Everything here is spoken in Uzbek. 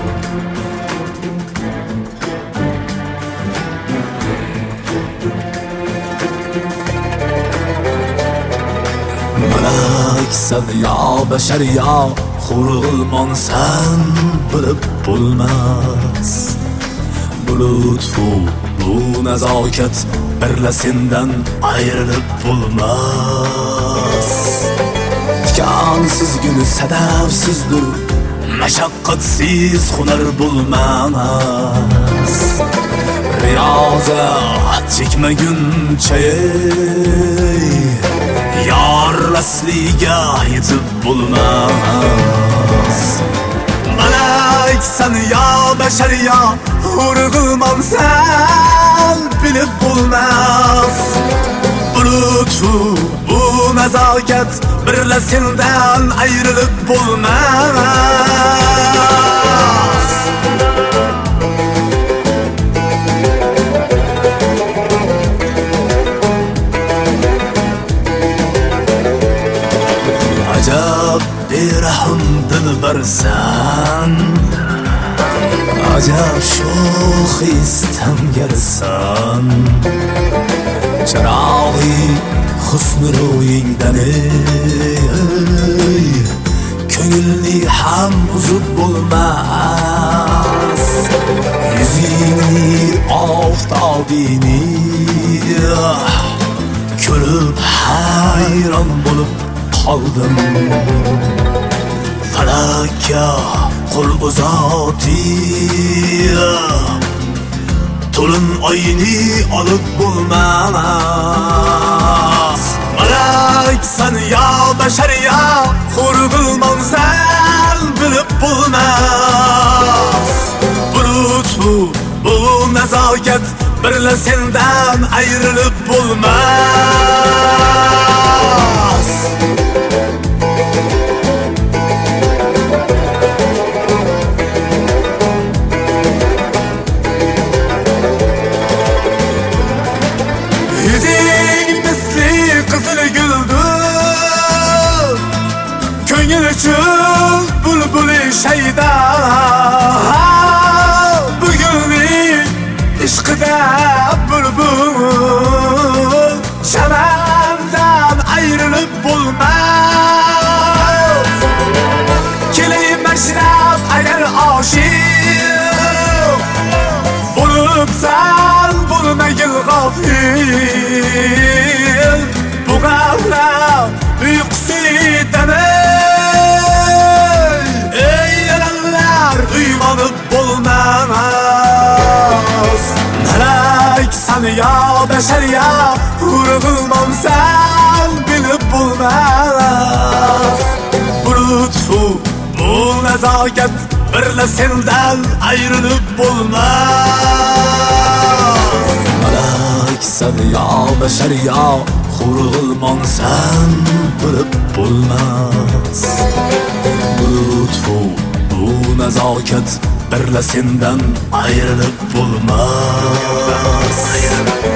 Meleksen ya beşer ya hurulman sen bilib bo'lmas. Bu lütfu, bu nezaket birle senden ayrılıp bo'lmas. Tikansiz günü sedefsizdir, meşakkatsiz hunar bulmaz. Riyazat çekmeguncha yar asliga yetib bo'lmas. Meleksen ya beşer ya hurg'ilman sen bilib bo'lmas. Bu lütfu, bu nezaket birle senden ayrılıp bo'lmas. Acab berahm dilbarsan, acab sho'x istamgarsan. Chirog'i husn ro'yingdan ko'ngilni ham uzib bo'lmas. Yuzingni oftobini ko'rib hayron bo'lib qoldim. Falakka qo'l uzati to'lin oyni olib bo'lmas. Meleksen ya beşer ya hurg'ilman sen bilib bo'lmas. Bu lütfu, bu nezaket birle senden ayrılıp bo'lmas. Bülbülü şeyda bugünün işkıda bülbül çemenden ayrılıp bulmaz. Keleyim meşrep eğer aşık bulup sen bulmayın gafil. Bu gaflet uykusu demek uymanıp bulmaz. Meleksen ya beşer ya hurg'ilman sen bilib bo'lmas. Bu lütfu, bu nezaket birle senden ayrılıp bo'lmas. Meleksen ya beşer ya hurg'ilman sen bilib bo'lmas. Bu lütfu, bu nezaket birle senden ayrılıp bulmaz.